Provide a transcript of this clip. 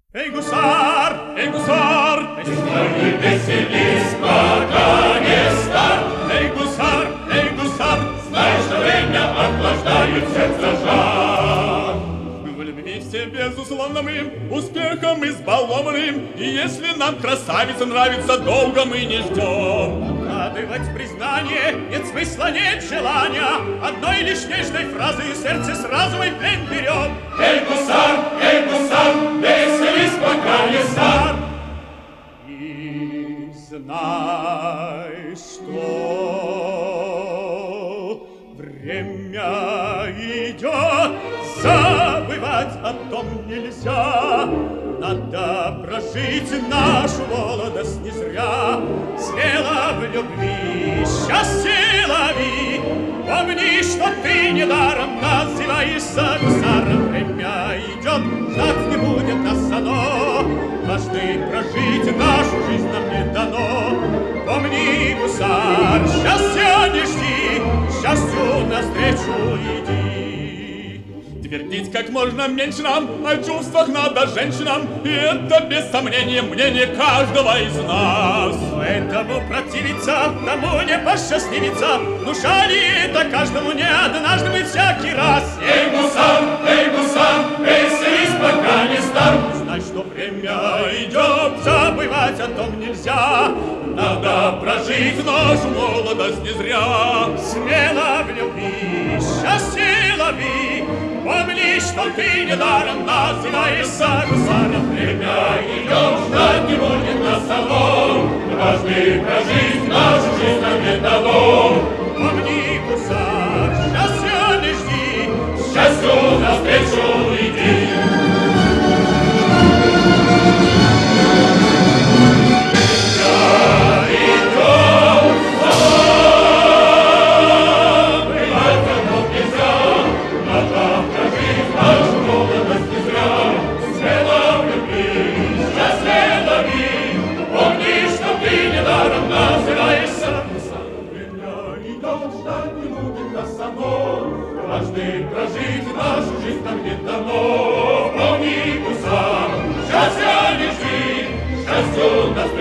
Эй, гусар! Эй, гусар! Не веселись, пока не стар. Эй, гусар! Знай, что время охлаждает сердце жар. В любви все безусловно мы успехом избалованным, и если нам красавица нравится, долго мы не ждем. Откладывать признание нет смысла, нет желания, одной лишь нежной фразы сердце сразу и плен берет. Эй, гусар, веселись, пока не стар. И знай, что время идет, забывать о том нельзя. Надо прожить нашу молодость не зря. Смело в любви счастье лови. Помни, что ты недаром называешься гусаром. Время идет, ждать не будет нас оно. Дважды прожить нашу жизнь нам не дано. Помни, гусар, счастья не жди, счастью навстречу иди. Твердить как можно меньше нам о чувствах надо женщинам, и это без сомнения мнение каждого из нас. Этому противиться, тому не посчастливится. Душа ли это каждому не однажды быть всякий раз? Эй, гусар, веселись, пока не стар. Знай, что время идет, забывать о том нельзя. Надо прожить нашу молодость не зря. Смело в любви счастье лови. Помни, что ты недаром называешься гусаром. Время идет, ждать не будет нас самого. Дважды прожить нашу жизнь нам не дано. Помни, гусар, счастья не жди, Счастью навстречу иди. Дважды прожить нашу жизнь нам не дано. Помни, гусар, счастья не жди, счастью нас